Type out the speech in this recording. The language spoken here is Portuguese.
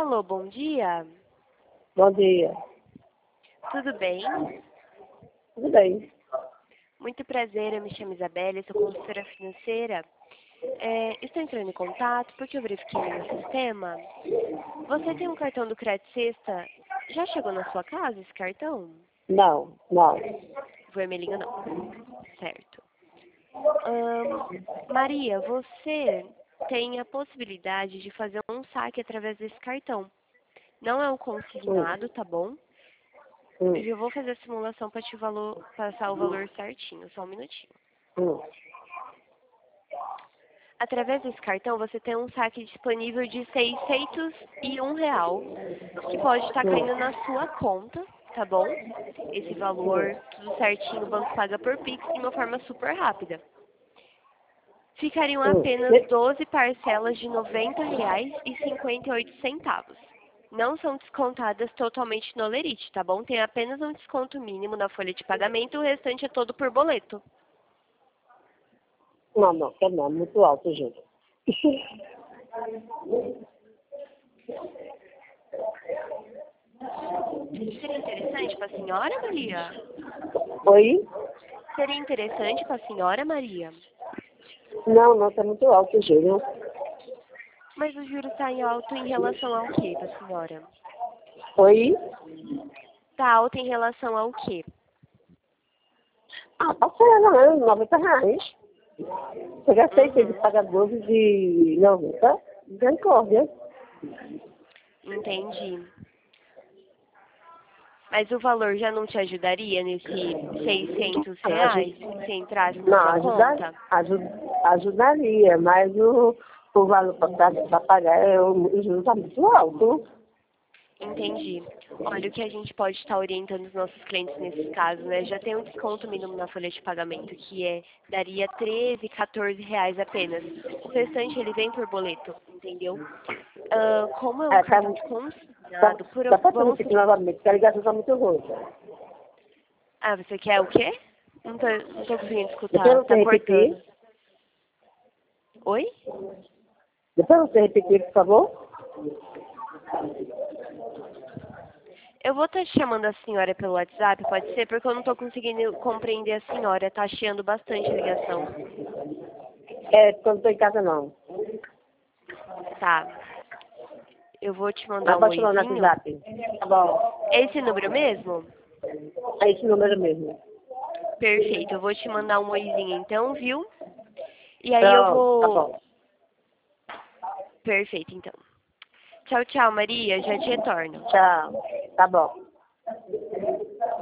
Alô, bom dia. Bom dia. Tudo bem? Tudo bem? Muito prazer, eu me chamo Isabela, sou consultora financeira. Estou entrando em contato porque eu verifiquei no meu sistema. Você tem um cartão do Crédito Sexta? Já chegou na sua casa esse cartão? Não, não. Vermelhinho não. Certo. Maria, você tem a possibilidade de fazer um saque através desse cartão. Não é um consignado, tá bom? Hum, Eu vou fazer a simulação para te passar o valor certinho, só um minutinho. hum, Através desse cartão, você tem um saque disponível de R$ 601, que pode estar caindo na sua conta, tá bom? Esse valor, tudo certinho, o banco paga por Pix de uma forma super rápida. Ficariam hum. apenas 12 parcelas de R$ 90,58. Não são descontadas totalmente no Olerite, tá bom? Tem apenas um desconto mínimo na folha de pagamento e o restante é todo por boleto. Não, não, quer não, muito alto, gente. Seria interessante para a senhora, Maria? Oi? Seria interessante para a senhora, Maria? Não, não, tá muito alto, gente. Mas o juro está em alto em relação ao quê, para a senhora? Oi? Está alto em relação ao quê? Ah, parcela, né? R$ 90. Eu já sei que ele Uhum, paga 12 de 90. Misericórdia. entendi. Mas o valor já não te ajudaria nesse R$ 600 se entrasse na Não, sua conta? ajudaria, mas o valor para pagar, o juros está muito alto. Entendi. Olha, o que a gente pode estar orientando os nossos clientes nesses casos, né? Já tem um desconto mínimo na folha de pagamento, que daria 13, R$ 14 apenas. O restante ele vem por boleto, entendeu? Como é um É, tá, cartão de tá, consignado, tá passando vamos aqui supor... novamente, porque a ligação está muito ruim. Ah, você quer o quê? Não tô conseguindo Depois escutar, você tá repetir, cortando. Oi? depois você repetir, por favor. Eu vou estar chamando a senhora pelo WhatsApp, pode ser? Porque eu não estou conseguindo compreender a senhora, tá chiando bastante a ligação. É, porque eu não estou em casa não. Tá. Eu vou te mandar Ah, um pode chamar no oizinho. WhatsApp. Tá bom. É esse número mesmo? É esse número mesmo. Perfeito. Eu vou te mandar um oizinho então, viu? E aí eu Então, tá vou... bom. Perfeito, então. Tchau, tchau, Maria. Já te retorno. Tchau. Tá bom.